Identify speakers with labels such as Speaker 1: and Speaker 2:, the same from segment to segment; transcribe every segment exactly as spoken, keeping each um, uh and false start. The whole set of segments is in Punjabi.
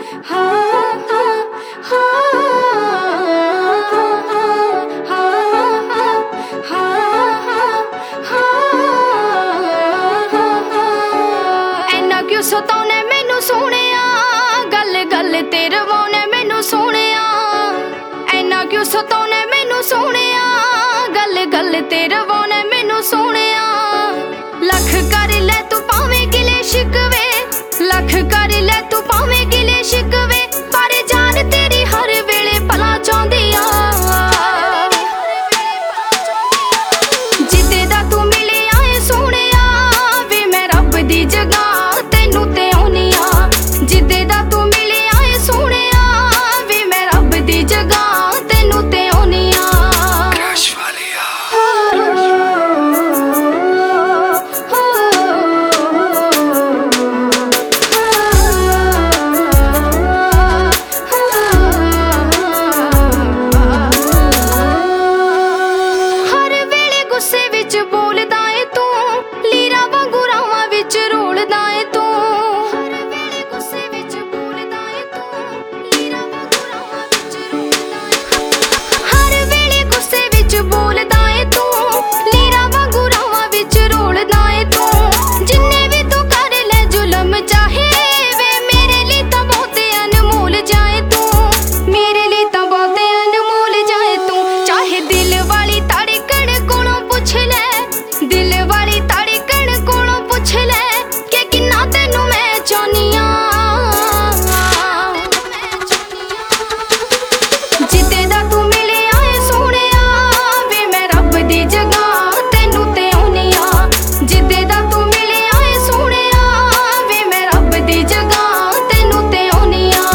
Speaker 1: ਸਤਾਉਣੇ ਮੈਨੂੰ ਸੋਹਣਿਆ, ਗੱਲ ਗੱਲ ਤੇ ਰਵਾਉਣੇ ਮੈਨੂੰ ਸੋਹਣਿਆ। ਐਨਾ ਕਿਉਂ ਸਤਾਉਣੇ ਮੈਨੂੰ ਸੋਹਣਿਆ, ਗੱਲ ਗੱਲ ਤੇ ਰਵਾਉਣੇ ਮੈਨੂੰ ਸੋਹਣਿਆ। ਲੱਖ ਕਰ ਲੈ ਤੂੰ ਭਾਵੇਂ ਗਿਲੇ ਸ਼ਿਕਵੇ, ਲੱਖ ਕਰ ਲੈ ਤੂੰ ਭਾਵੇਂ ਗਿਲੇ ਸ਼ਿਕਵੇ, ਪਰ ਜਾਨ ਤੇਰੀ ਹਰ ਵੇਲੇ ਭਲਾ ਚਾਹੁੰਦੀ ਆ। ਜਿੱਦੇ ਦਾ ਤੂੰ ਮਿਲਿਆ ਏ ਸੋਹਣਿਆ, ਵੇ ਮੈਂ ਰੱਬ ਦੀ ਜਗ੍ਹਾ ਜਿੱਦੇ ਦਾ ਤੂੰ ਮਿਲਿਆ ਏ ਸੋਹਣਿਆ, ਵੀ ਮੈਂ ਰੱਬ ਦੀ ਜਗ੍ਹਾ ਤੈਨੂੰ ਤੇ ਆਉਣੀ ਆ। ਹਰ ਵੇਲੇ ਗੁੱਸੇ ਵਿੱਚ ਬੋਲਦਾ ਏ ਤੂੰ, ਲੀਰਾ ਵਾਂਗੂ ਰਾਵਾਂ ਵਿੱਚ ਰੋਲਦਾ ਏ ਤੂੰ। ਬੋਲਦਾ ਏ ਤੂੰ, ਲੀਰਾ ਵਾਂਗੂ ਰਾਵਾਂ ਵਿੱਚ ਰੋਲਦਾ ਏ ਤੂੰ। ਜਿੰਨੇ ਵੀ ਤੂੰ ਕਰ ਲੈ ਜ਼ੁਲਮ ਚਾਹੇ, ਵੇ ਮੇਰੇ ਲਈ ਤਾਂ ਬਹੁਤ ਅਨਮੋਲ ਜਾਏ ਤੂੰ, ਮੇਰੇ ਲਈ ਤਾਂ ਬਹੁਤ ਅਨਮੋਲ ਜਾਏ ਤੂੰ। ਚਾਹੇ ਦਿਲ ਵਾਲੀ ਧੜਕਣ ਕੋਲੋਂ ਪੁੱਛ ਲੈ, ਦਿਲ ਵਾਲੀ ਧੜਕਣ ਕੋਲੋਂ ਪੁੱਛ ਲੈ ਕਿ ਕਿੰਨਾ ਤੈਨੂੰ ਮੈਂ ਚਾਹੁੰਦੀ ਆ। ਜਿੱਦੇ ਦਾ ਤੂੰ ਮਿਲਿਆ ਏ ਸੋਹਣਿਆ, ਦੀ ਜਗ੍ਹਾ ਤੈਨੂੰ ਤੇ ਆਉਣੀ ਆ। ਜਿੱਦੇ ਦਾ ਤੂੰ ਮਿਲਿਆ ਏ ਸੋਹਣਿਆ, ਵੇ ਮੈਂ ਰੱਬ ਦੀ ਜਗ੍ਹਾ ਤੈਨੂੰ ਤੇ ਆਉਣੀ ਆ।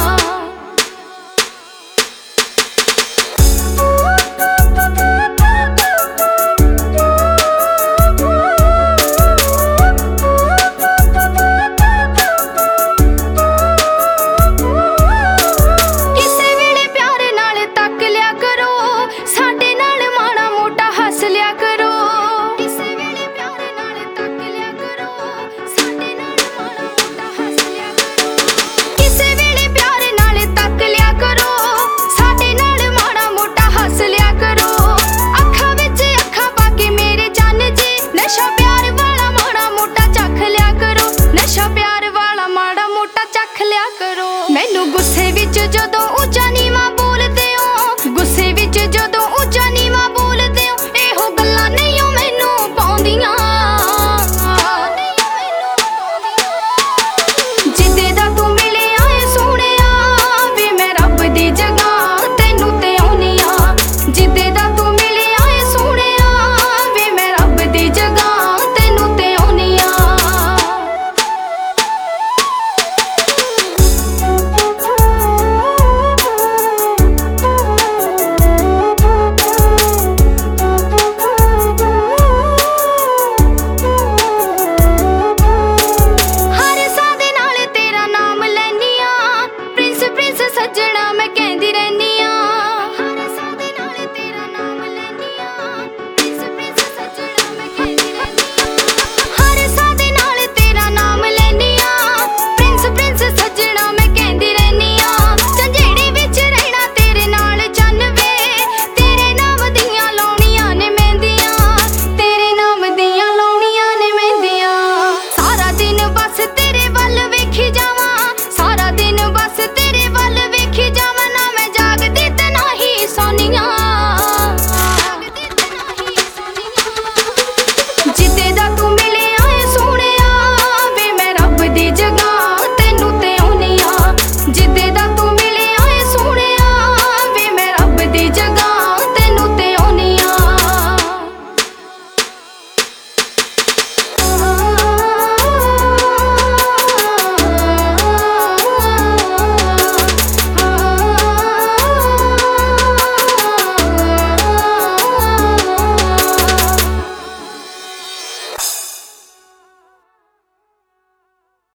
Speaker 1: ਕਿਸੇ ਵੇਲੇ ਪਿਆਰ ਨਾਲ ਤੱਕ ਲਿਆ ਕਰੋ, ਸਾਡੇ ਨਾਲ ਮਾੜਾ ਮੋਟਾ ਹੱਸ ਲਿਆ ਕਰੋ। ਕਿਸੇ ਵੇਲੇ ਪਿਆਰ ਨਾਲ ਤੱਕ ਲਿਆ ਕਰੋ, ਸਾਡੇ ਨਾਲ ਮਾੜਾ ਮੋਟਾ ਹੱਸ ਲਿਆ ਕਰੋ। ਕਿਸੇ ਵੇਲੇ ਪਿਆਰ ਨਾਲ ਤੱਕ ਲਿਆ ਕਰੋ, ਸਾਡੇ ਨਾਲ ਮਾੜਾ ਮੋਟਾ ਹੱਸ ਲਿਆ ਕਰੋ। ਅੱਖਾਂ ਵਿੱਚ ਅੱਖਾਂ ਪਾ ਕੇ ਮੇਰੇ ਚੰਨ ਜੀ, ਨਸ਼ਾ ਪਿਆਰ ਵਾਲਾ ਮਾੜਾ ਮੋਟਾ ਚੱਖ ਲਿਆ ਕਰੋ, ਨਸ਼ਾ ਪਿਆਰ ਵਾਲਾ ਮਾੜਾ ਮੋਟਾ ਚੱਖ ਲਿਆ ਕਰੋ। ਮੈਨੂੰ ਗੁੱਸੇ ਵਿੱਚ ਜਦੋਂ